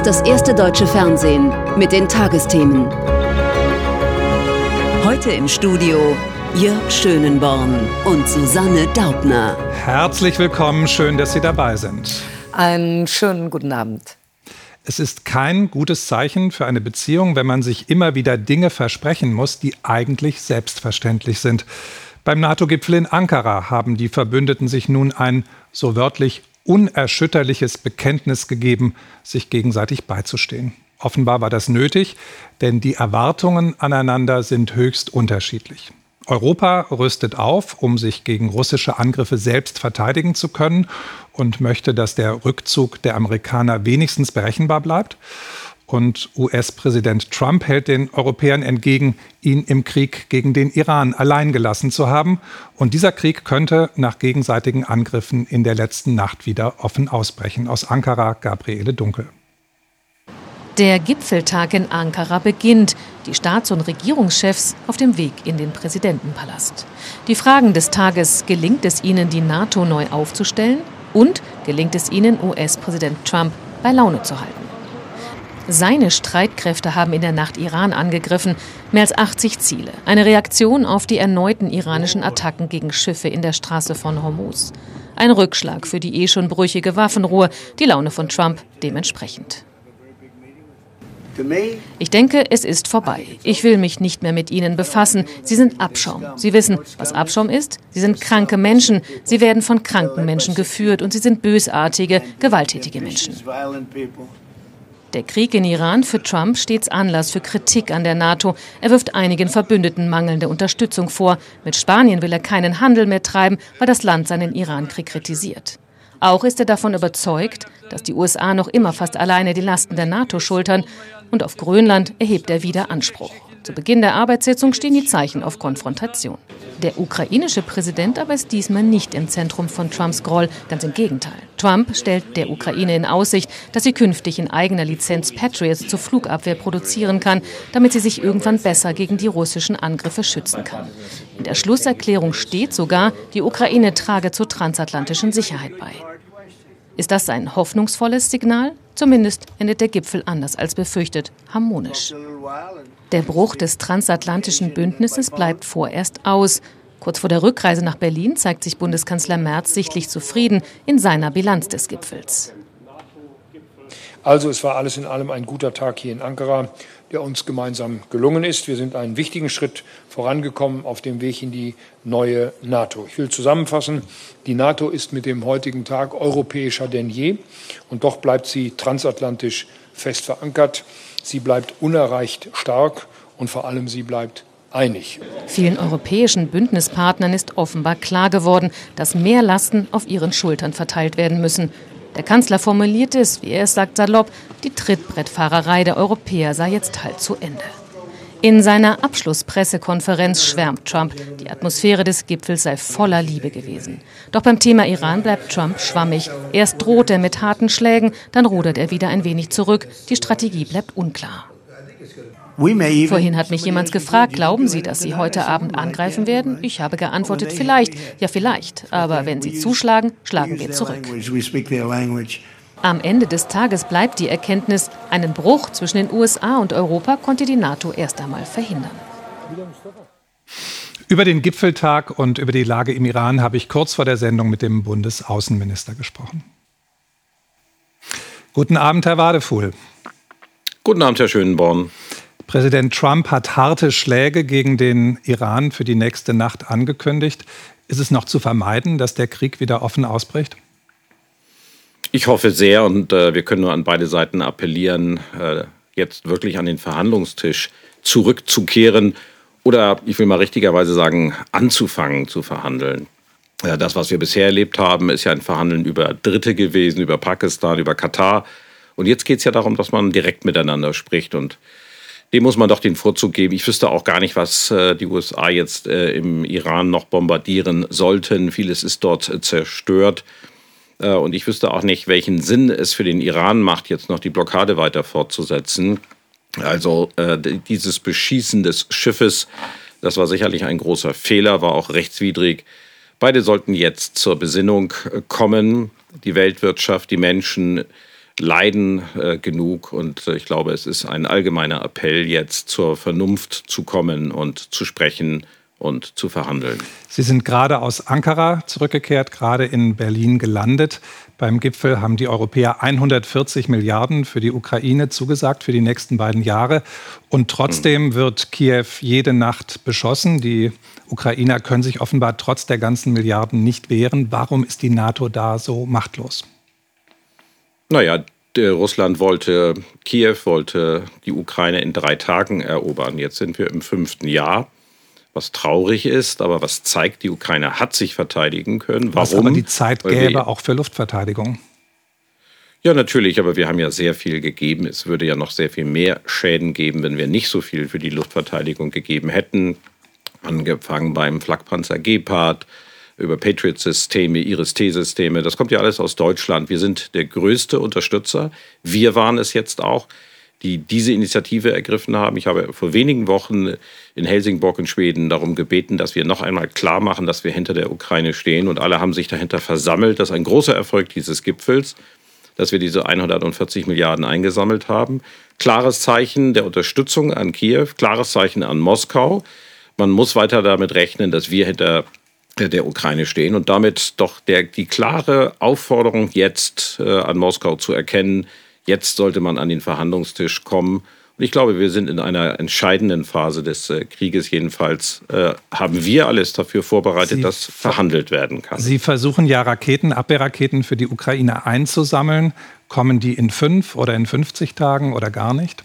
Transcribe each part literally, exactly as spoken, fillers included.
ist das erste deutsche Fernsehen mit den Tagesthemen. Heute im Studio Jörg Schönenborn und Susanne Daubner. Herzlich willkommen, schön, dass Sie dabei sind. Einen schönen guten Abend. Es ist kein gutes Zeichen für eine Beziehung, wenn man sich immer wieder Dinge versprechen muss, die eigentlich selbstverständlich sind. Beim NATO-Gipfel in Ankara haben die Verbündeten sich nun ein, so wörtlich, unerschütterliches Bekenntnis gegeben, sich gegenseitig beizustehen. Offenbar war das nötig, denn die Erwartungen aneinander sind höchst unterschiedlich. Europa rüstet auf, um sich gegen russische Angriffe selbst verteidigen zu können und möchte, dass der Rückzug der Amerikaner wenigstens berechenbar bleibt. Und U S-Präsident Trump hält den Europäern entgegen, ihn im Krieg gegen den Iran allein gelassen zu haben. Und dieser Krieg könnte nach gegenseitigen Angriffen in der letzten Nacht wieder offen ausbrechen. Aus Ankara, Gabriele Dunkel. Der Gipfeltag in Ankara beginnt. Die Staats- und Regierungschefs auf dem Weg in den Präsidentenpalast. Die Fragen des Tages: Gelingt es ihnen, die NATO neu aufzustellen? Und gelingt es ihnen, U S-Präsident Trump bei Laune zu halten? Seine Streitkräfte haben in der Nacht Iran angegriffen. Mehr als achtzig Ziele. Eine Reaktion auf die erneuten iranischen Attacken gegen Schiffe in der Straße von Hormuz. Ein Rückschlag für die eh schon brüchige Waffenruhe. Die Laune von Trump dementsprechend. Ich denke, es ist vorbei. Ich will mich nicht mehr mit Ihnen befassen. Sie sind Abschaum. Sie wissen, was Abschaum ist? Sie sind kranke Menschen. Sie werden von kranken Menschen geführt und sie sind bösartige, gewalttätige Menschen. Der Krieg in Iran für Trump stets Anlass für Kritik an der NATO. Er wirft einigen Verbündeten mangelnde Unterstützung vor. Mit Spanien will er keinen Handel mehr treiben, weil das Land seinen Irankrieg kritisiert. Auch ist er davon überzeugt, dass die U S A noch immer fast alleine die Lasten der NATO schultern. Und auf Grönland erhebt er wieder Anspruch. Zu Beginn der Arbeitssitzung stehen die Zeichen auf Konfrontation. Der ukrainische Präsident aber ist diesmal nicht im Zentrum von Trumps Groll, ganz im Gegenteil. Trump stellt der Ukraine in Aussicht, dass sie künftig in eigener Lizenz Patriots zur Flugabwehr produzieren kann, damit sie sich irgendwann besser gegen die russischen Angriffe schützen kann. In der Schlusserklärung steht sogar, die Ukraine trage zur transatlantischen Sicherheit bei. Ist das ein hoffnungsvolles Signal? Zumindest endet der Gipfel anders als befürchtet, harmonisch. Der Bruch des transatlantischen Bündnisses bleibt vorerst aus. Kurz vor der Rückreise nach Berlin zeigt sich Bundeskanzler Merz sichtlich zufrieden in seiner Bilanz des Gipfels. Also es war alles in allem ein guter Tag hier in Ankara, der uns gemeinsam gelungen ist. Wir sind einen wichtigen Schritt vorangekommen auf dem Weg in die neue NATO. Ich will zusammenfassen, die NATO ist mit dem heutigen Tag europäischer denn je und doch bleibt sie transatlantisch fest verankert. Sie bleibt unerreicht stark und vor allem sie bleibt einig. Vielen europäischen Bündnispartnern ist offenbar klar geworden, dass mehr Lasten auf ihren Schultern verteilt werden müssen. Der Kanzler formuliert es, wie er es sagt, salopp: Die Trittbrettfahrerei der Europäer sei jetzt halt zu Ende. In seiner Abschlusspressekonferenz schwärmt Trump, die Atmosphäre des Gipfels sei voller Liebe gewesen. Doch beim Thema Iran bleibt Trump schwammig. Erst droht er mit harten Schlägen, dann rudert er wieder ein wenig zurück. Die Strategie bleibt unklar. Vorhin hat mich jemand gefragt, glauben Sie, dass Sie heute Abend angreifen werden? Ich habe geantwortet, vielleicht, ja vielleicht. Aber wenn Sie zuschlagen, schlagen wir zurück. Am Ende des Tages bleibt die Erkenntnis, einen Bruch zwischen den U S A und Europa konnte die NATO erst einmal verhindern. Über den Gipfeltag und über die Lage im Iran habe ich kurz vor der Sendung mit dem Bundesaußenminister gesprochen. Guten Abend, Herr Wadefuhl. Guten Abend, Herr Schönenborn. Präsident Trump hat harte Schläge gegen den Iran für die nächste Nacht angekündigt. Ist es noch zu vermeiden, dass der Krieg wieder offen ausbricht? Ich hoffe sehr und äh, wir können nur an beide Seiten appellieren, äh, jetzt wirklich an den Verhandlungstisch zurückzukehren oder, ich will mal richtigerweise sagen, anzufangen zu verhandeln. Äh, das, was wir bisher erlebt haben, ist ja ein Verhandeln über Dritte gewesen, über Pakistan, über Katar. Und jetzt geht es ja darum, dass man direkt miteinander spricht und dem muss man doch den Vorzug geben. Ich wüsste auch gar nicht, was äh, die U S A jetzt äh, im Iran noch bombardieren sollten. Vieles ist dort äh, zerstört. Äh, und ich wüsste auch nicht, welchen Sinn es für den Iran macht, jetzt noch die Blockade weiter fortzusetzen. Also äh, dieses Beschießen des Schiffes, das war sicherlich ein großer Fehler, war auch rechtswidrig. Beide sollten jetzt zur Besinnung kommen. Die Weltwirtschaft, die Menschen leiden äh, genug. Und äh, ich glaube, es ist ein allgemeiner Appell, jetzt zur Vernunft zu kommen und zu sprechen und zu verhandeln. Sie sind gerade aus Ankara zurückgekehrt, gerade in Berlin gelandet. Beim Gipfel haben die Europäer hundertvierzig Milliarden für die Ukraine zugesagt für die nächsten beiden Jahre. Und trotzdem wird Kiew jede Nacht beschossen. Die Ukrainer können sich offenbar trotz der ganzen Milliarden nicht wehren. Warum ist die NATO da so machtlos? Naja, Russland wollte Kiew, wollte die Ukraine in drei Tagen erobern. Jetzt sind wir im fünften Jahr. Was traurig ist, aber was zeigt, die Ukraine hat sich verteidigen können. Warum? Was aber die Zeit gäbe auch für Luftverteidigung. Ja, natürlich, aber wir haben ja sehr viel gegeben. Es würde ja noch sehr viel mehr Schäden geben, wenn wir nicht so viel für die Luftverteidigung gegeben hätten. Angefangen beim Flakpanzer Gepard, über Patriot-Systeme, Iris-T-Systeme. Das kommt ja alles aus Deutschland. Wir sind der größte Unterstützer. Wir waren es jetzt auch, die diese Initiative ergriffen haben. Ich habe vor wenigen Wochen in Helsingborg in Schweden darum gebeten, dass wir noch einmal klar machen, dass wir hinter der Ukraine stehen. Und alle haben sich dahinter versammelt. Das ist ein großer Erfolg dieses Gipfels, dass wir diese hundertvierzig Milliarden eingesammelt haben. Klares Zeichen der Unterstützung an Kiew, klares Zeichen an Moskau. Man muss weiter damit rechnen, dass wir hinter der Ukraine stehen und damit doch der, die klare Aufforderung jetzt äh, an Moskau zu erkennen, jetzt sollte man an den Verhandlungstisch kommen. Und ich glaube, wir sind in einer entscheidenden Phase des äh, Krieges. Jedenfalls äh, haben wir alles dafür vorbereitet, Sie dass verhandelt werden kann. Sie versuchen ja Raketen, Abwehrraketen für die Ukraine einzusammeln. Kommen die in fünf oder in fünfzig Tagen oder gar nicht?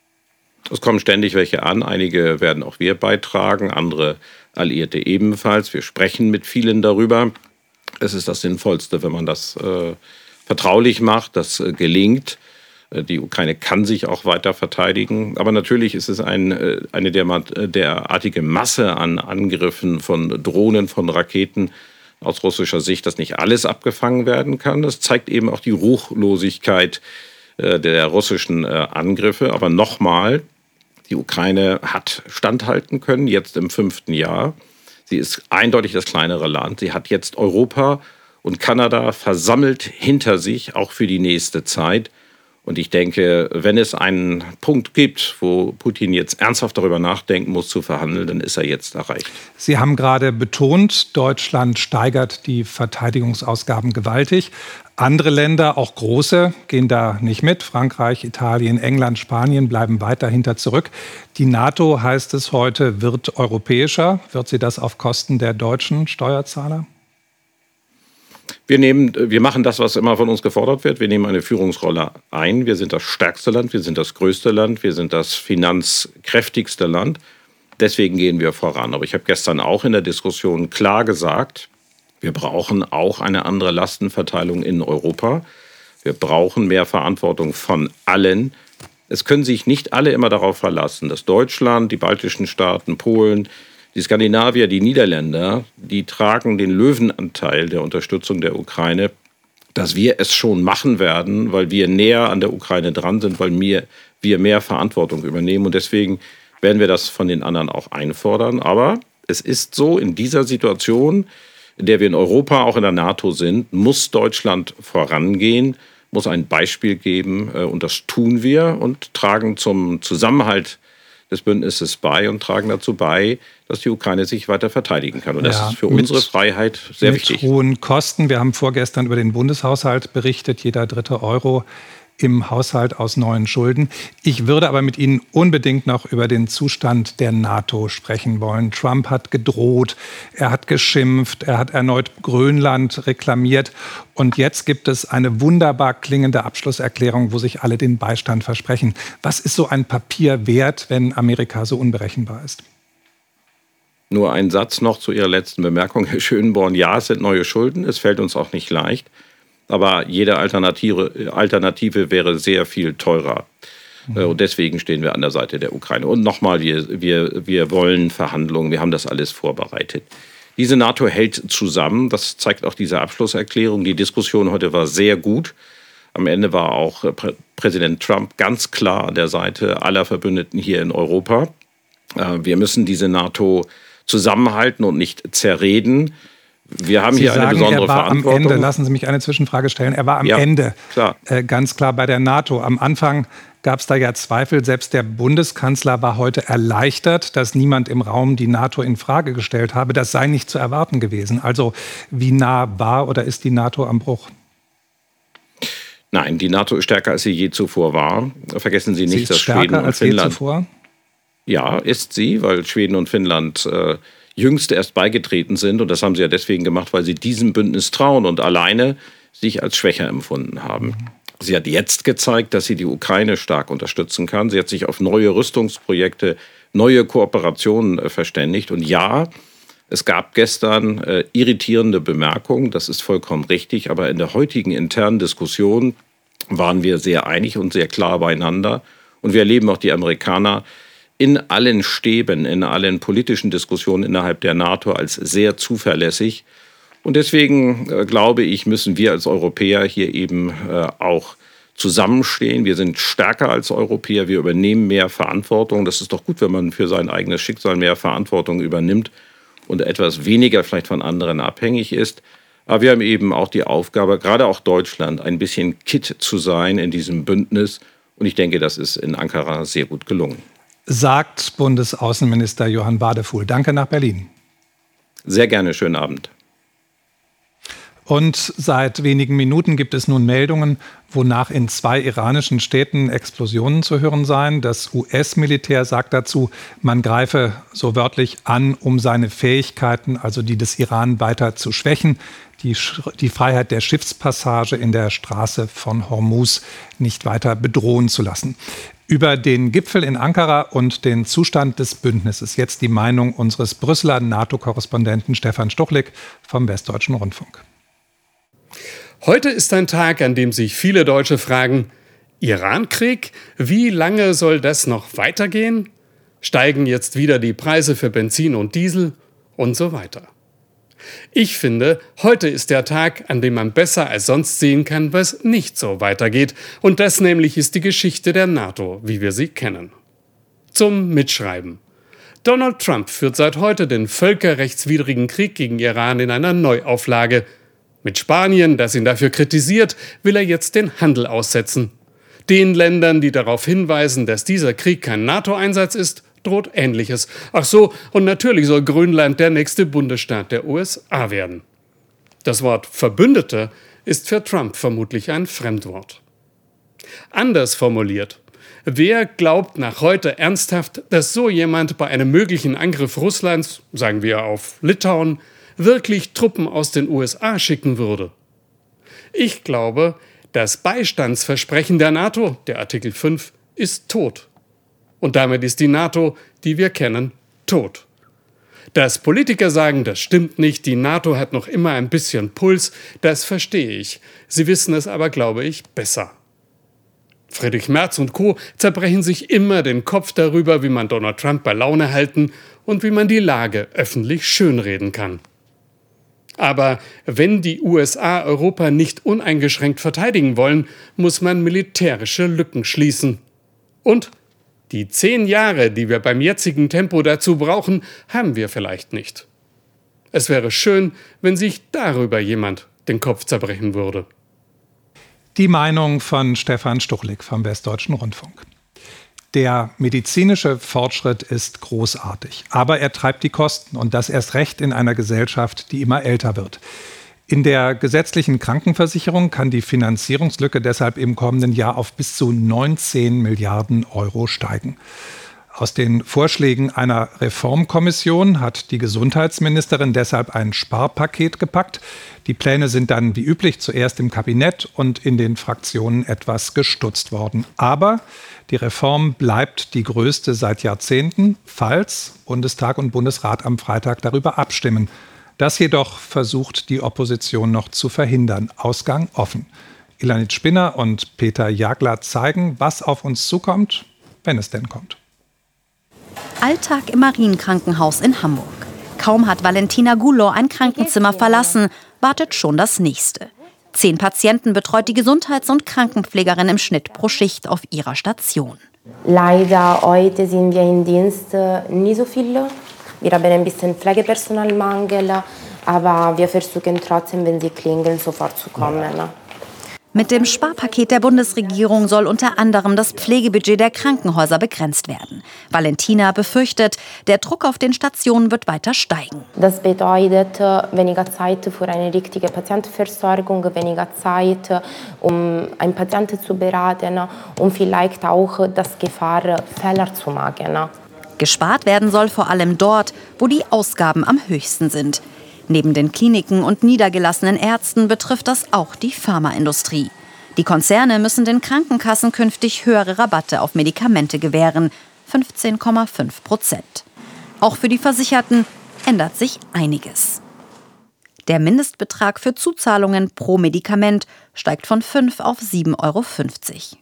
Es kommen ständig welche an. Einige werden auch wir beitragen, andere Alliierte ebenfalls. Wir sprechen mit vielen darüber. Es ist das Sinnvollste, wenn man das äh, vertraulich macht, das äh, gelingt. Die Ukraine kann sich auch weiter verteidigen. Aber natürlich ist es ein, eine derartige Masse an Angriffen von Drohnen, von Raketen aus russischer Sicht, dass nicht alles abgefangen werden kann. Das zeigt eben auch die Ruchlosigkeit der russischen Angriffe. Aber nochmal, die Ukraine hat standhalten können, jetzt im fünften Jahr. Sie ist eindeutig das kleinere Land. Sie hat jetzt Europa und Kanada versammelt hinter sich, auch für die nächste Zeit. Und ich denke, wenn es einen Punkt gibt, wo Putin jetzt ernsthaft darüber nachdenken muss, zu verhandeln, dann ist er jetzt erreicht. Sie haben gerade betont, Deutschland steigert die Verteidigungsausgaben gewaltig. Andere Länder, auch große, gehen da nicht mit. Frankreich, Italien, England, Spanien bleiben weiter hinter zurück. Die NATO, heißt es heute, wird europäischer. Wird sie das auf Kosten der deutschen Steuerzahler? Wir, nehmen, wir machen das, was immer von uns gefordert wird. Wir nehmen eine Führungsrolle ein. Wir sind das stärkste Land, wir sind das größte Land, wir sind das finanzkräftigste Land. Deswegen gehen wir voran. Aber ich habe gestern auch in der Diskussion klar gesagt, wir brauchen auch eine andere Lastenverteilung in Europa. Wir brauchen mehr Verantwortung von allen. Es können sich nicht alle immer darauf verlassen, dass Deutschland, die baltischen Staaten, Polen, die Skandinavier, die Niederländer, die tragen den Löwenanteil der Unterstützung der Ukraine, dass wir es schon machen werden, weil wir näher an der Ukraine dran sind, weil wir, wir mehr Verantwortung übernehmen. Und deswegen werden wir das von den anderen auch einfordern. Aber es ist so, in dieser Situation, in der wir in Europa, auch in der NATO sind, muss Deutschland vorangehen, muss ein Beispiel geben. Und das tun wir und tragen zum Zusammenhalt des Bündnisses bei und tragen dazu bei, dass die Ukraine sich weiter verteidigen kann. Und das ja, ist für mit, unsere Freiheit sehr mit wichtig. Mit hohen Kosten. Wir haben vorgestern über den Bundeshaushalt berichtet. Jeder dritte Euro im Haushalt aus neuen Schulden. Ich würde aber mit Ihnen unbedingt noch über den Zustand der NATO sprechen wollen. Trump hat gedroht, er hat geschimpft, er hat erneut Grönland reklamiert. Und jetzt gibt es eine wunderbar klingende Abschlusserklärung, wo sich alle den Beistand versprechen. Was ist so ein Papier wert, wenn Amerika so unberechenbar ist? Nur ein Satz noch zu Ihrer letzten Bemerkung, Herr Schönborn. Ja, es sind neue Schulden, es fällt uns auch nicht leicht. Aber jede Alternative, Alternative wäre sehr viel teurer. Mhm. Und deswegen stehen wir an der Seite der Ukraine. Und nochmal, wir, wir, wir wollen Verhandlungen, wir haben das alles vorbereitet. Diese NATO hält zusammen, das zeigt auch diese Abschlusserklärung. Die Diskussion heute war sehr gut. Am Ende war auch Prä- Präsident Trump ganz klar an der Seite aller Verbündeten hier in Europa. Wir müssen diese NATO zusammenhalten und nicht zerreden. Wir haben Sie hier sagen, eine besondere er war Verantwortung. Am Ende, lassen Sie mich eine Zwischenfrage stellen. Er war am ja, Ende klar. Äh, ganz klar bei der NATO. Am Anfang gab es da ja Zweifel. Selbst der Bundeskanzler war heute erleichtert, dass niemand im Raum die NATO in Frage gestellt habe. Das sei nicht zu erwarten gewesen. Also wie nah war oder ist die NATO am Bruch? Nein, die NATO ist stärker, als sie je zuvor war. Vergessen Sie nicht, sie ist dass stärker Schweden und als Finnland. Je zuvor? Ja, ist sie, weil Schweden und Finnland äh, jüngst erst beigetreten sind. Und das haben sie ja deswegen gemacht, weil sie diesem Bündnis trauen und alleine sich als schwächer empfunden haben. Mhm. Sie hat jetzt gezeigt, dass sie die Ukraine stark unterstützen kann. Sie hat sich auf neue Rüstungsprojekte, neue Kooperationen äh, verständigt. Und ja, es gab gestern äh, irritierende Bemerkungen. Das ist vollkommen richtig. Aber in der heutigen internen Diskussion waren wir sehr einig und sehr klar beieinander. Und wir erleben auch die Amerikaner in allen Stäben, in allen politischen Diskussionen innerhalb der NATO als sehr zuverlässig. Und deswegen äh, glaube ich, müssen wir als Europäer hier eben äh, auch zusammenstehen. Wir sind stärker als Europäer, wir übernehmen mehr Verantwortung. Das ist doch gut, wenn man für sein eigenes Schicksal mehr Verantwortung übernimmt und etwas weniger vielleicht von anderen abhängig ist. Aber wir haben eben auch die Aufgabe, gerade auch Deutschland, ein bisschen Kitt zu sein in diesem Bündnis. Und ich denke, das ist in Ankara sehr gut gelungen. Sagt Bundesaußenminister Johann Wadefuhl. Danke nach Berlin. Sehr gerne, schönen Abend. Und seit wenigen Minuten gibt es nun Meldungen, wonach in zwei iranischen Städten Explosionen zu hören seien. Das U S-Militär sagt dazu, man greife so wörtlich an, um seine Fähigkeiten, also die des Iran, weiter zu schwächen, die, die Freiheit der Schiffspassage in der Straße von Hormuz nicht weiter bedrohen zu lassen. Über den Gipfel in Ankara und den Zustand des Bündnisses jetzt die Meinung unseres Brüsseler NATO-Korrespondenten Stefan Stuchlik vom Westdeutschen Rundfunk. Heute ist ein Tag, an dem sich viele Deutsche fragen, Irankrieg? Wie lange soll das noch weitergehen? Steigen jetzt wieder die Preise für Benzin und Diesel und so weiter. Ich finde, heute ist der Tag, an dem man besser als sonst sehen kann, was nicht so weitergeht. Und das nämlich ist die Geschichte der NATO, wie wir sie kennen. Zum Mitschreiben. Donald Trump führt seit heute den völkerrechtswidrigen Krieg gegen Iran in einer Neuauflage. Mit Spanien, das ihn dafür kritisiert, will er jetzt den Handel aussetzen. Den Ländern, die darauf hinweisen, dass dieser Krieg kein NATO-Einsatz ist, droht Ähnliches. Ach so, und natürlich soll Grönland der nächste Bundesstaat der U S A werden. Das Wort Verbündete ist für Trump vermutlich ein Fremdwort. Anders formuliert: Wer glaubt nach heute ernsthaft, dass so jemand bei einem möglichen Angriff Russlands, sagen wir auf Litauen, wirklich Truppen aus den U S A schicken würde? Ich glaube, das Beistandsversprechen der NATO, der Artikel fünf, ist tot. Und damit ist die NATO, die wir kennen, tot. Dass Politiker sagen, das stimmt nicht, die NATO hat noch immer ein bisschen Puls, das verstehe ich. Sie wissen es aber, glaube ich, besser. Friedrich Merz und Co. zerbrechen sich immer den Kopf darüber, wie man Donald Trump bei Laune halten und wie man die Lage öffentlich schönreden kann. Aber wenn die U S A Europa nicht uneingeschränkt verteidigen wollen, muss man militärische Lücken schließen. Und die zehn Jahre, die wir beim jetzigen Tempo dazu brauchen, haben wir vielleicht nicht. Es wäre schön, wenn sich darüber jemand den Kopf zerbrechen würde. Die Meinung von Stefan Stuchlik vom Westdeutschen Rundfunk. Der medizinische Fortschritt ist großartig, aber er treibt die Kosten und das erst recht in einer Gesellschaft, die immer älter wird. In der gesetzlichen Krankenversicherung kann die Finanzierungslücke deshalb im kommenden Jahr auf bis zu neunzehn Milliarden Euro steigen. Aus den Vorschlägen einer Reformkommission hat die Gesundheitsministerin deshalb ein Sparpaket gepackt. Die Pläne sind dann wie üblich zuerst im Kabinett und in den Fraktionen etwas gestutzt worden. Aber die Reform bleibt die größte seit Jahrzehnten, falls Bundestag und Bundesrat am Freitag darüber abstimmen. Das jedoch versucht die Opposition noch zu verhindern. Ausgang offen. Ilanit Spinner und Peter Jagler zeigen, was auf uns zukommt, wenn es denn kommt. Alltag im Marienkrankenhaus in Hamburg. Kaum hat Valentina Gulo ein Krankenzimmer verlassen, wartet schon das nächste. Zehn Patienten betreut die Gesundheits- und Krankenpflegerin im Schnitt pro Schicht auf ihrer Station. Leider heute sind wir im Dienst nicht so viele. Wir haben ein bisschen Pflegepersonalmangel. Aber wir versuchen trotzdem, wenn sie klingeln, sofort zu kommen. Ne? Mit dem Sparpaket der Bundesregierung soll unter anderem das Pflegebudget der Krankenhäuser begrenzt werden. Valentina befürchtet, der Druck auf den Stationen wird weiter steigen. Das bedeutet weniger Zeit für eine richtige Patientenversorgung, weniger Zeit, um einen Patienten zu beraten und vielleicht auch das Gefahr, Fehler zu machen. Gespart werden soll vor allem dort, wo die Ausgaben am höchsten sind. Neben den Kliniken und niedergelassenen Ärzten betrifft das auch die Pharmaindustrie. Die Konzerne müssen den Krankenkassen künftig höhere Rabatte auf Medikamente gewähren, fünfzehn Komma fünf Prozent. Auch für die Versicherten ändert sich einiges. Der Mindestbetrag für Zuzahlungen pro Medikament steigt von fünf auf sieben Euro fünfzig.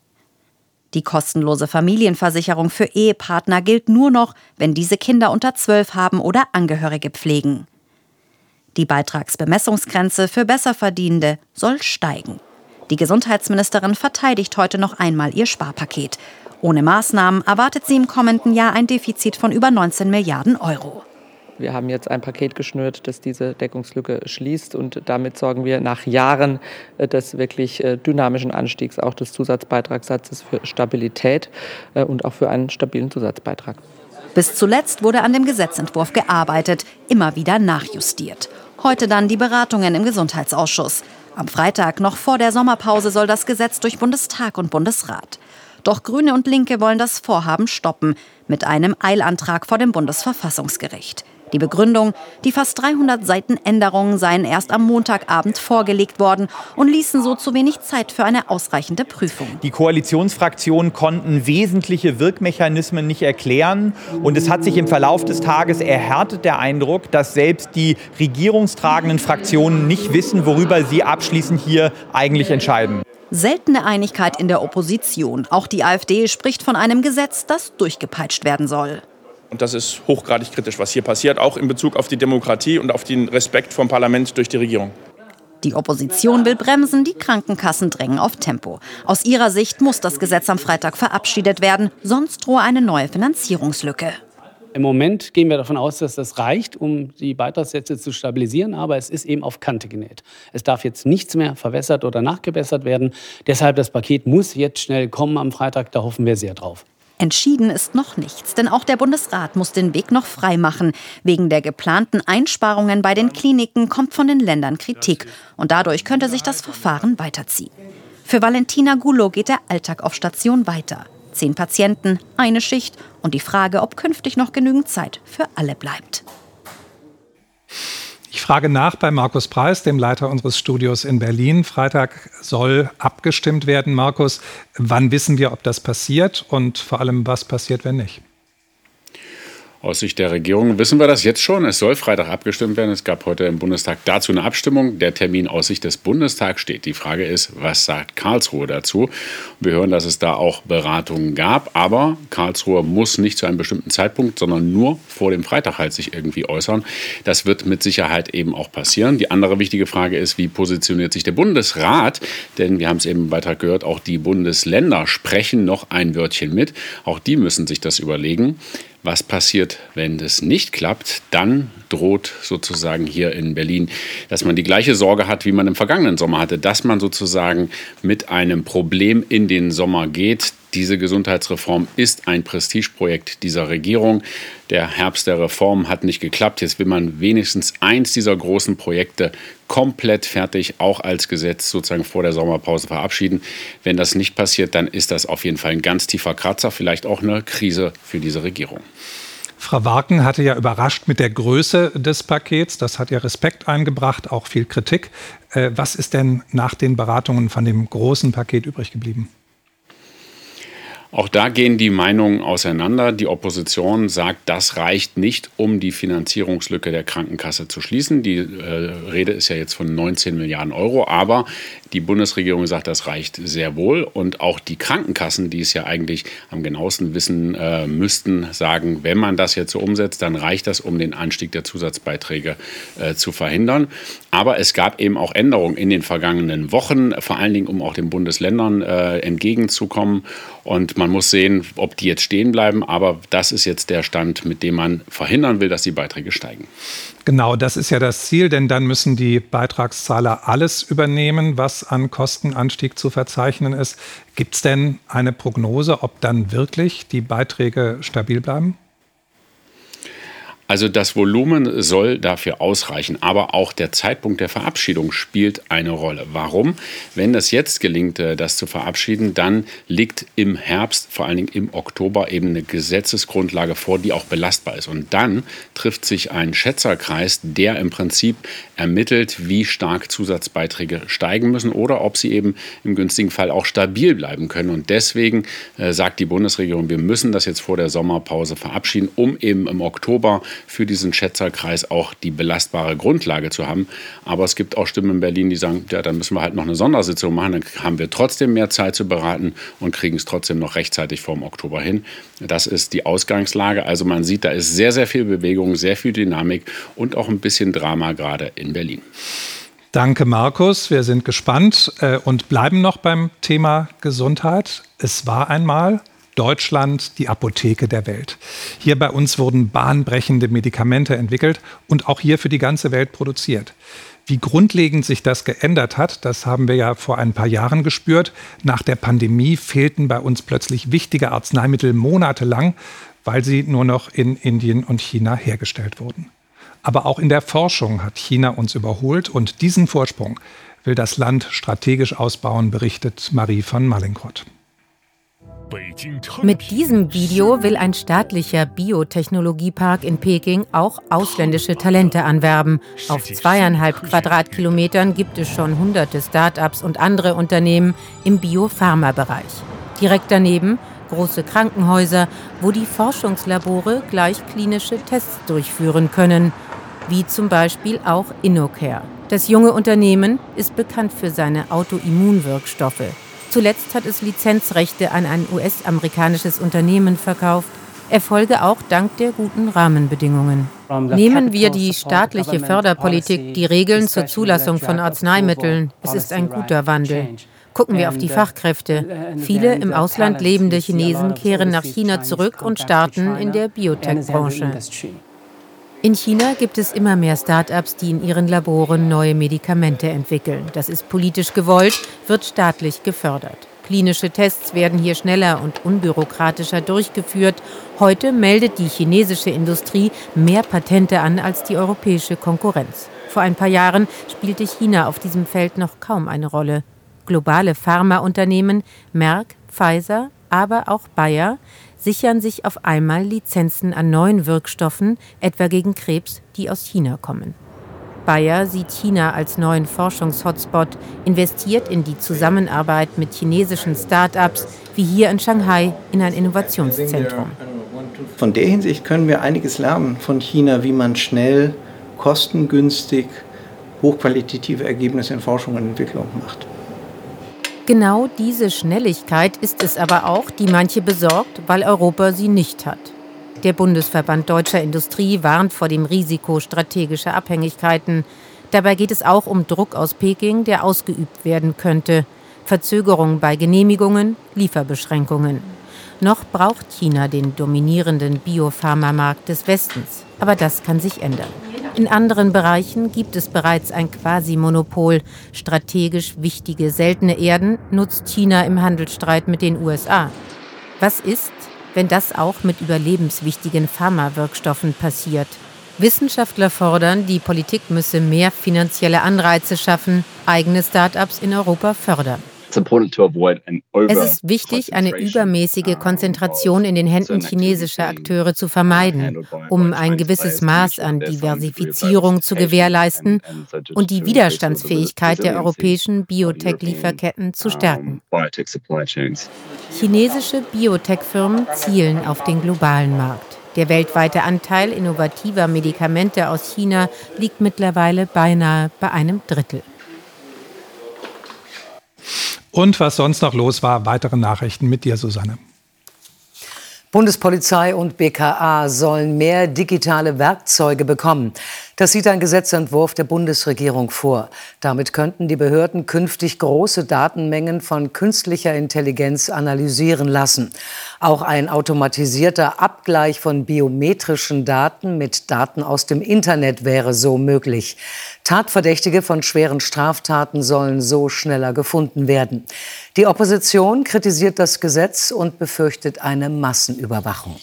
Die kostenlose Familienversicherung für Ehepartner gilt nur noch, wenn diese Kinder unter zwölf haben oder Angehörige pflegen. Die Beitragsbemessungsgrenze für Besserverdienende soll steigen. Die Gesundheitsministerin verteidigt heute noch einmal ihr Sparpaket. Ohne Maßnahmen erwartet sie im kommenden Jahr ein Defizit von über neunzehn Milliarden Euro. Wir haben jetzt ein Paket geschnürt, das diese Deckungslücke schließt, und damit sorgen wir nach Jahren des wirklich dynamischen Anstiegs auch des Zusatzbeitragssatzes für Stabilität und auch für einen stabilen Zusatzbeitrag. Bis zuletzt wurde an dem Gesetzentwurf gearbeitet, immer wieder nachjustiert. Heute dann die Beratungen im Gesundheitsausschuss. Am Freitag, noch vor der Sommerpause, soll das Gesetz durch Bundestag und Bundesrat. Doch Grüne und Linke wollen das Vorhaben stoppen, mit einem Eilantrag vor dem Bundesverfassungsgericht. Die Begründung, die fast dreihundert Seiten Änderungen seien erst am Montagabend vorgelegt worden und ließen so zu wenig Zeit für eine ausreichende Prüfung. Die Koalitionsfraktionen konnten wesentliche Wirkmechanismen nicht erklären. Und es hat sich im Verlauf des Tages erhärtet der Eindruck, dass selbst die regierungstragenden Fraktionen nicht wissen, worüber sie abschließend hier eigentlich entscheiden. Seltene Einigkeit in der Opposition. Auch die AfD spricht von einem Gesetz, das durchgepeitscht werden soll. Und das ist hochgradig kritisch, was hier passiert, auch in Bezug auf die Demokratie und auf den Respekt vom Parlament durch die Regierung. Die Opposition will bremsen, die Krankenkassen drängen auf Tempo. Aus ihrer Sicht muss das Gesetz am Freitag verabschiedet werden, sonst drohe eine neue Finanzierungslücke. Im Moment gehen wir davon aus, dass das reicht, um die Beitragssätze zu stabilisieren, aber es ist eben auf Kante genäht. Es darf jetzt nichts mehr verwässert oder nachgebessert werden. Deshalb, das Paket muss jetzt schnell kommen am Freitag, da hoffen wir sehr drauf. Entschieden ist noch nichts, denn auch der Bundesrat muss den Weg noch frei machen. Wegen der geplanten Einsparungen bei den Kliniken kommt von den Ländern Kritik. Und dadurch könnte sich das Verfahren weiterziehen. Für Valentina Goulot geht der Alltag auf Station weiter. Zehn Patienten, eine Schicht und die Frage, ob künftig noch genügend Zeit für alle bleibt. Ich frage nach bei Markus Preis, dem Leiter unseres Studios in Berlin. Freitag soll abgestimmt werden. Markus, wann wissen wir, ob das passiert und vor allem, was passiert, wenn nicht? Aus Sicht der Regierung wissen wir das jetzt schon. Es soll Freitag abgestimmt werden. Es gab heute im Bundestag dazu eine Abstimmung. Der Termin aus Sicht des Bundestags steht. Die Frage ist, was sagt Karlsruhe dazu? Wir hören, dass es da auch Beratungen gab. Aber Karlsruhe muss nicht zu einem bestimmten Zeitpunkt, sondern nur vor dem Freitag halt sich irgendwie äußern. Das wird mit Sicherheit eben auch passieren. Die andere wichtige Frage ist, wie positioniert sich der Bundesrat? Denn wir haben es eben im Beitrag gehört, auch die Bundesländer sprechen noch ein Wörtchen mit. Auch die müssen sich das überlegen. Was passiert, wenn das nicht klappt? Dann droht sozusagen hier in Berlin, dass man die gleiche Sorge hat, wie man im vergangenen Sommer hatte, dass man sozusagen mit einem Problem in den Sommer geht. Diese Gesundheitsreform ist ein Prestigeprojekt dieser Regierung. Der Herbst der Reform hat nicht geklappt. Jetzt will man wenigstens eins dieser großen Projekte komplett fertig, auch als Gesetz sozusagen vor der Sommerpause verabschieden. Wenn das nicht passiert, dann ist das auf jeden Fall ein ganz tiefer Kratzer, vielleicht auch eine Krise für diese Regierung. Frau Warken hatte ja überrascht mit der Größe des Pakets. Das hat ihr Respekt eingebracht, auch viel Kritik. Was ist denn nach den Beratungen von dem großen Paket übrig geblieben? Auch da gehen die Meinungen auseinander. Die Opposition sagt, das reicht nicht, um die Finanzierungslücke der Krankenkasse zu schließen. Die äh, Rede ist ja jetzt von neunzehn Milliarden Euro. Aber die Bundesregierung sagt, das reicht sehr wohl. Und auch die Krankenkassen, die es ja eigentlich am genauesten wissen äh, müssten, sagen, wenn man das jetzt so umsetzt, dann reicht das, um den Anstieg der Zusatzbeiträge äh, zu verhindern. Aber es gab eben auch Änderungen in den vergangenen Wochen, vor allen Dingen, um auch den Bundesländern äh, entgegenzukommen. Und Man muss sehen, ob die jetzt stehen bleiben. Aber das ist jetzt der Stand, mit dem man verhindern will, dass die Beiträge steigen. Genau, das ist ja das Ziel, denn dann müssen die Beitragszahler alles übernehmen, was an Kostenanstieg zu verzeichnen ist. Gibt es denn eine Prognose, ob dann wirklich die Beiträge stabil bleiben? Also das Volumen soll dafür ausreichen, aber auch der Zeitpunkt der Verabschiedung spielt eine Rolle. Warum? Wenn es jetzt gelingt, das zu verabschieden, dann liegt im Herbst, vor allen Dingen im Oktober, eben eine Gesetzesgrundlage vor, die auch belastbar ist. Und dann trifft sich ein Schätzerkreis, der im Prinzip ermittelt, wie stark Zusatzbeiträge steigen müssen oder ob sie eben im günstigen Fall auch stabil bleiben können. Und deswegen äh, sagt die Bundesregierung, wir müssen das jetzt vor der Sommerpause verabschieden, um eben im Oktober für diesen Schätzerkreis auch die belastbare Grundlage zu haben. Aber es gibt auch Stimmen in Berlin, die sagen, ja, dann müssen wir halt noch eine Sondersitzung machen, dann haben wir trotzdem mehr Zeit zu beraten und kriegen es trotzdem noch rechtzeitig vor dem Oktober hin. Das ist die Ausgangslage. Also man sieht, da ist sehr, sehr viel Bewegung, sehr viel Dynamik und auch ein bisschen Drama gerade in Berlin. Danke, Markus. Wir sind gespannt äh, und bleiben noch beim Thema Gesundheit. Es war einmal Deutschland die Apotheke der Welt. Hier bei uns wurden bahnbrechende Medikamente entwickelt und auch hier für die ganze Welt produziert. Wie grundlegend sich das geändert hat, das haben wir ja vor ein paar Jahren gespürt. Nach der Pandemie fehlten bei uns plötzlich wichtige Arzneimittel monatelang, weil sie nur noch in Indien und China hergestellt wurden. Aber auch in der Forschung hat China uns überholt und diesen Vorsprung will das Land strategisch ausbauen, berichtet Marie von Mallinckrodt. Mit diesem Video will ein staatlicher Biotechnologiepark in Peking auch ausländische Talente anwerben. Auf zweieinhalb Quadratkilometern gibt es schon hunderte Start-ups und andere Unternehmen im Biopharma-Bereich. Direkt daneben große Krankenhäuser, wo die Forschungslabore gleich klinische Tests durchführen können, wie zum Beispiel auch InnoCare. Das junge Unternehmen ist bekannt für seine Autoimmunwirkstoffe. Zuletzt hat es Lizenzrechte an ein U S-amerikanisches Unternehmen verkauft. Erfolge auch dank der guten Rahmenbedingungen. Nehmen wir die staatliche Förderpolitik, die Regeln zur Zulassung von Arzneimitteln. Es ist ein guter Wandel. Gucken wir auf die Fachkräfte. Viele im Ausland lebende Chinesen kehren nach China zurück und starten in der Biotech-Branche. In China gibt es immer mehr Start-ups, die in ihren Laboren neue Medikamente entwickeln. Das ist politisch gewollt, wird staatlich gefördert. Klinische Tests werden hier schneller und unbürokratischer durchgeführt. Heute meldet die chinesische Industrie mehr Patente an als die europäische Konkurrenz. Vor ein paar Jahren spielte China auf diesem Feld noch kaum eine Rolle. Globale Pharmaunternehmen, Merck, Pfizer, aber auch Bayer, sichern sich auf einmal Lizenzen an neuen Wirkstoffen, etwa gegen Krebs, die aus China kommen. Bayer sieht China als neuen Forschungshotspot, investiert in die Zusammenarbeit mit chinesischen Start-ups, wie hier in Shanghai in ein Innovationszentrum. Von der Hinsicht können wir einiges lernen von China, wie man schnell, kostengünstig, hochqualitative Ergebnisse in Forschung und Entwicklung macht. Genau diese Schnelligkeit ist es aber auch, die manche besorgt, weil Europa sie nicht hat. Der Bundesverband Deutscher Industrie warnt vor dem Risiko strategischer Abhängigkeiten. Dabei geht es auch um Druck aus Peking, der ausgeübt werden könnte. Verzögerungen bei Genehmigungen, Lieferbeschränkungen. Noch braucht China den dominierenden Biopharmamarkt des Westens. Aber das kann sich ändern. In anderen Bereichen gibt es bereits ein Quasi-Monopol. Strategisch wichtige seltene Erden nutzt China im Handelsstreit mit den U S A. Was ist, wenn das auch mit überlebenswichtigen Pharmawirkstoffen passiert? Wissenschaftler fordern, die Politik müsse mehr finanzielle Anreize schaffen, eigene Start-ups in Europa fördern. Es ist wichtig, eine übermäßige Konzentration in den Händen chinesischer Akteure zu vermeiden, um ein gewisses Maß an Diversifizierung zu gewährleisten und die Widerstandsfähigkeit der europäischen Biotech-Lieferketten zu stärken. Chinesische Biotech-Firmen zielen auf den globalen Markt. Der weltweite Anteil innovativer Medikamente aus China liegt mittlerweile beinahe bei einem Drittel. Und was sonst noch los war, weitere Nachrichten mit dir, Susanne. Bundespolizei und B K A sollen mehr digitale Werkzeuge bekommen. Das sieht ein Gesetzentwurf der Bundesregierung vor. Damit könnten die Behörden künftig große Datenmengen von künstlicher Intelligenz analysieren lassen. Auch ein automatisierter Abgleich von biometrischen Daten mit Daten aus dem Internet wäre so möglich. Tatverdächtige von schweren Straftaten sollen so schneller gefunden werden. Die Opposition kritisiert das Gesetz und befürchtet eine Massenüberwachung.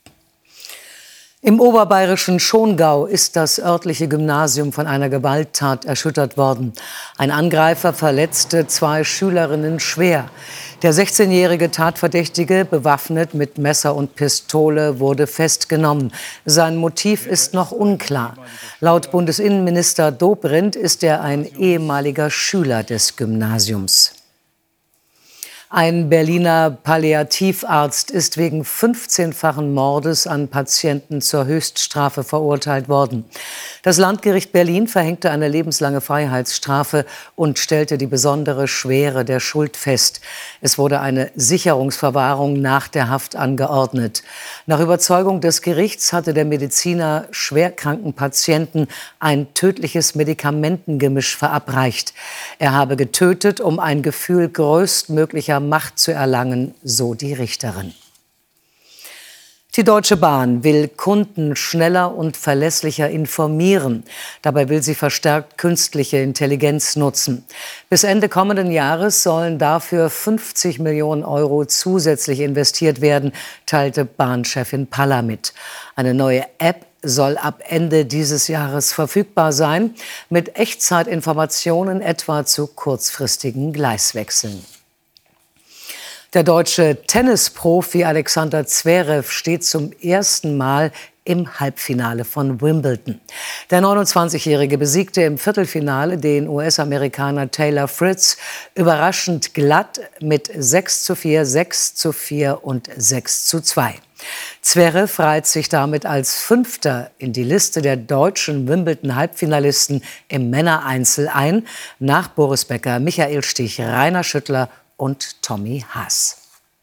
Im oberbayerischen Schongau ist das örtliche Gymnasium von einer Gewalttat erschüttert worden. Ein Angreifer verletzte zwei Schülerinnen schwer. Der sechzehnjährige Tatverdächtige, bewaffnet mit Messer und Pistole, wurde festgenommen. Sein Motiv ist noch unklar. Laut Bundesinnenminister Dobrindt ist er ein ehemaliger Schüler des Gymnasiums. Ein Berliner Palliativarzt ist wegen fünfzehnfachen Mordes an Patienten zur Höchststrafe verurteilt worden. Das Landgericht Berlin verhängte eine lebenslange Freiheitsstrafe und stellte die besondere Schwere der Schuld fest. Es wurde eine Sicherungsverwahrung nach der Haft angeordnet. Nach Überzeugung des Gerichts hatte der Mediziner schwerkranken Patienten ein tödliches Medikamentengemisch verabreicht. Er habe getötet, um ein Gefühl größtmöglicher Macht zu erlangen, so die Richterin. Die Deutsche Bahn will Kunden schneller und verlässlicher informieren. Dabei will sie verstärkt künstliche Intelligenz nutzen. Bis Ende kommenden Jahres sollen dafür fünfzig Millionen Euro zusätzlich investiert werden, teilte Bahnchefin Paller mit. Eine neue App soll ab Ende dieses Jahres verfügbar sein, mit Echtzeitinformationen etwa zu kurzfristigen Gleiswechseln. Der deutsche Tennisprofi Alexander Zverev steht zum ersten Mal im Halbfinale von Wimbledon. Der neunundzwanzigjährige besiegte im Viertelfinale den U S-Amerikaner Taylor Fritz überraschend glatt mit sechs zu vier, sechs zu vier und sechs zu zwei. Zverev reiht sich damit als Fünfter in die Liste der deutschen Wimbledon-Halbfinalisten im Männereinzel ein, nach Boris Becker, Michael Stich, Rainer Schüttler und Tommy Haas.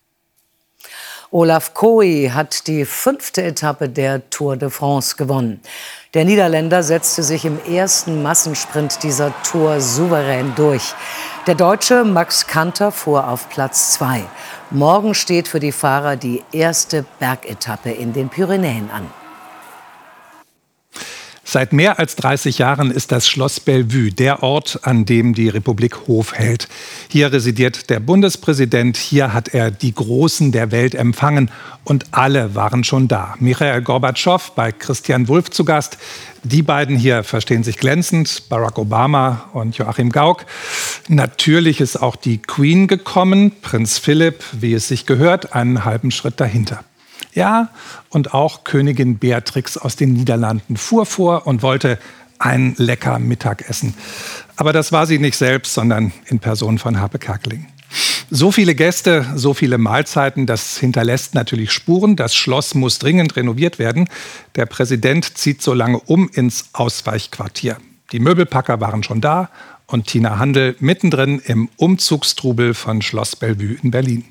Olaf Kooi hat die fünfte Etappe der Tour de France gewonnen. Der Niederländer setzte sich im ersten Massensprint dieser Tour souverän durch. Der Deutsche Max Kanter fuhr auf Platz zwei. Morgen steht für die Fahrer die erste Bergetappe in den Pyrenäen an. Seit mehr als dreißig Jahren ist das Schloss Bellevue der Ort, an dem die Republik Hof hält. Hier residiert der Bundespräsident, hier hat er die Großen der Welt empfangen und alle waren schon da. Michail Gorbatschow bei Christian Wulff zu Gast. Die beiden hier verstehen sich glänzend, Barack Obama und Joachim Gauck. Natürlich ist auch die Queen gekommen, Prinz Philipp, wie es sich gehört, einen halben Schritt dahinter. Ja, und auch Königin Beatrix aus den Niederlanden fuhr vor und wollte ein lecker Mittagessen. Aber das war sie nicht selbst, sondern in Person von Harpe Kerkeling. So viele Gäste, so viele Mahlzeiten, das hinterlässt natürlich Spuren. Das Schloss muss dringend renoviert werden. Der Präsident zieht so lange um ins Ausweichquartier. Die Möbelpacker waren schon da und Tina Handel mittendrin im Umzugstrubel von Schloss Bellevue in Berlin.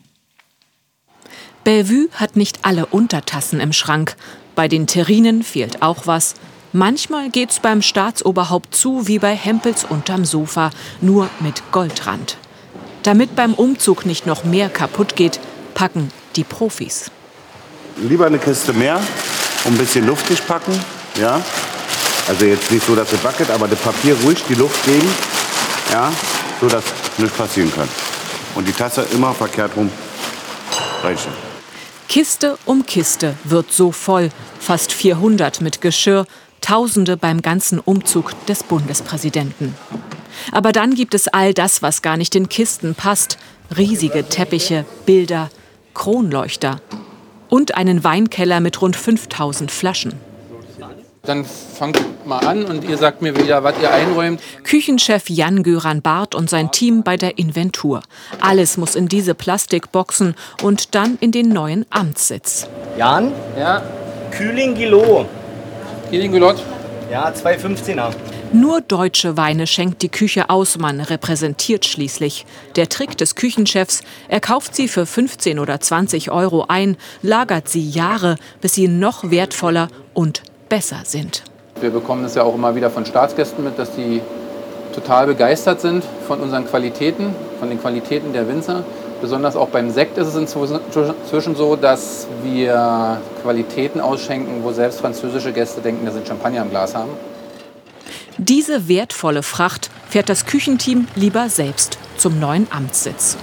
Bellevue hat nicht alle Untertassen im Schrank. Bei den Terrinen fehlt auch was. Manchmal geht's beim Staatsoberhaupt zu wie bei Hempels unterm Sofa, nur mit Goldrand. Damit beim Umzug nicht noch mehr kaputt geht, packen die Profis. Lieber eine Kiste mehr, um ein bisschen luftig packen. Ja? Also jetzt nicht so, dass es wackelt, aber das Papier ruhig die Luft geben, ja? So dass nichts passieren kann. Und die Tasse immer verkehrt rum reichen. Kiste um Kiste wird so voll, fast vierhundert mit Geschirr, Tausende beim ganzen Umzug des Bundespräsidenten. Aber dann gibt es all das, was gar nicht in Kisten passt. Riesige Teppiche, Bilder, Kronleuchter und einen Weinkeller mit rund fünftausend Flaschen. Dann fangt mal an und ihr sagt mir wieder, was ihr einräumt. Küchenchef Jan-Göran Barth und sein Team bei der Inventur. Alles muss in diese Plastikboxen und dann in den neuen Amtssitz. Jan? Ja? Kühling Gilo. Kühling Gilot? Ja, zwei fünfzehner. Nur deutsche Weine schenkt die Küche aus, man repräsentiert schließlich. Der Trick des Küchenchefs, er kauft sie für fünfzehn oder zwanzig Euro ein, lagert sie Jahre, bis sie noch wertvoller und besser sind. Wir bekommen es ja auch immer wieder von Staatsgästen mit, dass die total begeistert sind von unseren Qualitäten, von den Qualitäten der Winzer. Besonders auch beim Sekt ist es inzwischen so, dass wir Qualitäten ausschenken, wo selbst französische Gäste denken, dass sie Champagner im Glas haben. Diese wertvolle Fracht fährt das Küchenteam lieber selbst zum neuen Amtssitz.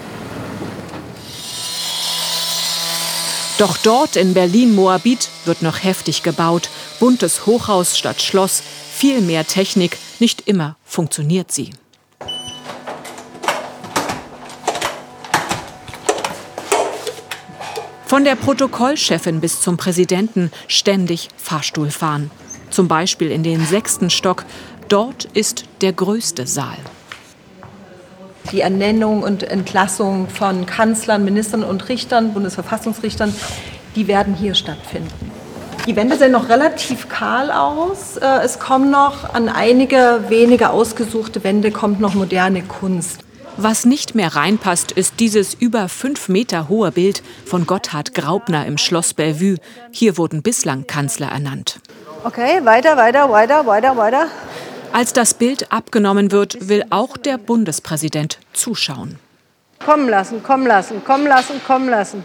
Doch dort in Berlin-Moabit wird noch heftig gebaut. Buntes Hochhaus statt Schloss, viel mehr Technik, nicht immer funktioniert sie. Von der Protokollchefin bis zum Präsidenten ständig Fahrstuhl fahren. Zum Beispiel in den sechsten Stock. Dort ist der größte Saal. Die Ernennung und Entlassung von Kanzlern, Ministern und Richtern, Bundesverfassungsrichtern, die werden hier stattfinden. Die Wände sehen noch relativ kahl aus. Es kommen noch an einige wenige ausgesuchte Wände kommt noch moderne Kunst. Was nicht mehr reinpasst, ist dieses über fünf Meter hohe Bild von Gotthard Graupner im Schloss Bellevue. Hier wurden bislang Kanzler ernannt. Okay, weiter, weiter, weiter, weiter, weiter. Als das Bild abgenommen wird, will auch der Bundespräsident zuschauen. Kommen lassen, kommen lassen, kommen lassen, kommen lassen.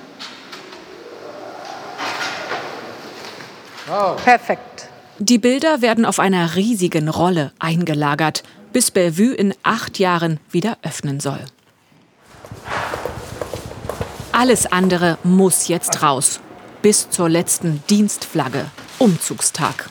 Wow. Perfekt. Die Bilder werden auf einer riesigen Rolle eingelagert, bis Bellevue in acht Jahren wieder öffnen soll. Alles andere muss jetzt raus. Bis zur letzten Dienstflagge. Umzugstag.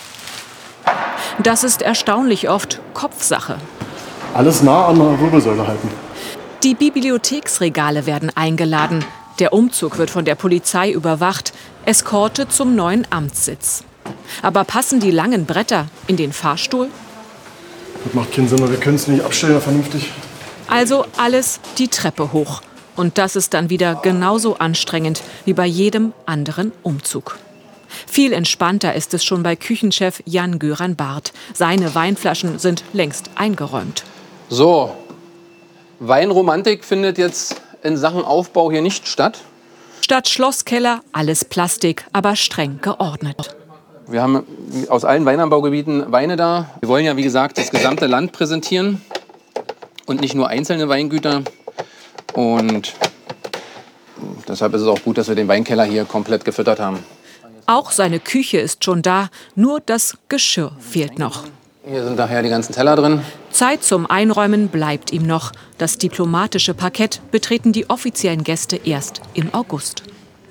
Das ist erstaunlich oft Kopfsache. Alles nah an der Wirbelsäule halten. Die Bibliotheksregale werden eingeladen. Der Umzug wird von der Polizei überwacht. Eskorte zum neuen Amtssitz. Aber passen die langen Bretter in den Fahrstuhl? Das macht keinen Sinn, wir können es nicht abstellen, vernünftig. Also alles die Treppe hoch. Und das ist dann wieder genauso anstrengend wie bei jedem anderen Umzug. Viel entspannter ist es schon bei Küchenchef Jan-Göran Barth. Seine Weinflaschen sind längst eingeräumt. So, Weinromantik findet jetzt in Sachen Aufbau hier nicht statt. Statt Schlosskeller alles Plastik, aber streng geordnet. Wir haben aus allen Weinanbaugebieten Weine da. Wir wollen ja, wie gesagt, das gesamte Land präsentieren und nicht nur einzelne Weingüter. Und deshalb ist es auch gut, dass wir den Weinkeller hier komplett gefüttert haben. Auch seine Küche ist schon da, nur das Geschirr fehlt noch. Hier sind daher die ganzen Teller drin. Zeit zum Einräumen bleibt ihm noch. Das diplomatische Parkett betreten die offiziellen Gäste erst im August.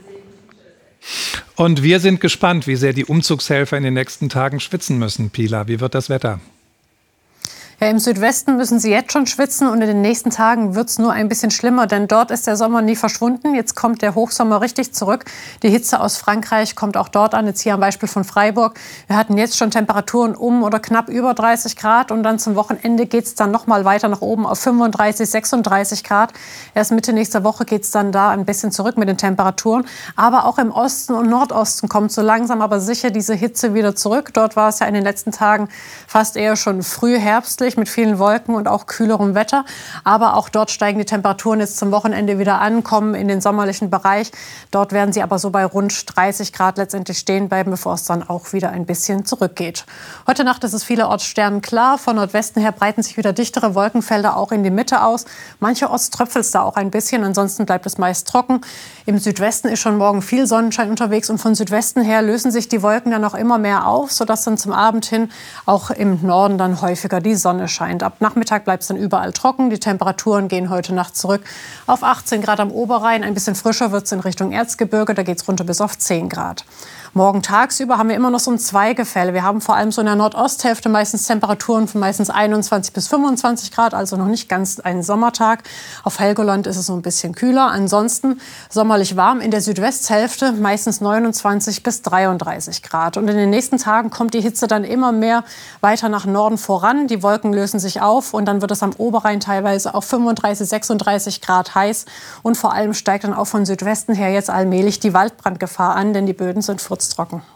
Und wir sind gespannt, wie sehr die Umzugshelfer in den nächsten Tagen schwitzen müssen. Pila, wie wird das Wetter? Ja, im Südwesten müssen sie jetzt schon schwitzen und in den nächsten Tagen wird es nur ein bisschen schlimmer, denn dort ist der Sommer nie verschwunden. Jetzt kommt der Hochsommer richtig zurück. Die Hitze aus Frankreich kommt auch dort an, jetzt hier am Beispiel von Freiburg. Wir hatten jetzt schon Temperaturen um oder knapp über dreißig Grad und dann zum Wochenende geht es dann noch mal weiter nach oben auf fünfunddreißig, sechsunddreißig Grad. Erst Mitte nächster Woche geht es dann da ein bisschen zurück mit den Temperaturen. Aber auch im Osten und Nordosten kommt so langsam aber sicher diese Hitze wieder zurück. Dort war es ja in den letzten Tagen fast eher schon früh herbstlich mit vielen Wolken und auch kühlerem Wetter. Aber auch dort steigen die Temperaturen jetzt zum Wochenende wieder an, kommen in den sommerlichen Bereich. Dort werden sie aber so bei rund dreißig Grad letztendlich stehen bleiben, bevor es dann auch wieder ein bisschen zurückgeht. Heute Nacht ist es vielerorts sternenklar. Von Nordwesten her breiten sich wieder dichtere Wolkenfelder auch in die Mitte aus. Mancherorts tröpfelt es da auch ein bisschen, ansonsten bleibt es meist trocken. Im Südwesten ist schon morgen viel Sonnenschein unterwegs und von Südwesten her lösen sich die Wolken dann noch immer mehr auf, sodass dann zum Abend hin auch im Norden dann häufiger die Sonne scheint. Ab Nachmittag bleibt es dann überall trocken. Die Temperaturen gehen heute Nacht zurück auf achtzehn Grad am Oberrhein. Ein bisschen frischer wird es in Richtung Erzgebirge. Da geht es runter bis auf zehn Grad. Morgen tagsüber haben wir immer noch so ein Zweigefälle. Wir haben vor allem so in der Nordosthälfte meistens Temperaturen von meistens einundzwanzig bis fünfundzwanzig Grad, also noch nicht ganz ein Sommertag. Auf Helgoland ist es so ein bisschen kühler. Ansonsten sommerlich warm in der Südwesthälfte, meistens neunundzwanzig bis dreiunddreißig Grad. Und in den nächsten Tagen kommt die Hitze dann immer mehr weiter nach Norden voran. Die Wolken lösen sich auf und dann wird es am Oberrhein teilweise auf fünfunddreißig, sechsunddreißig Grad heiß. Und vor allem steigt dann auch von Südwesten her jetzt allmählich die Waldbrandgefahr an, denn die Böden sind furztrocken.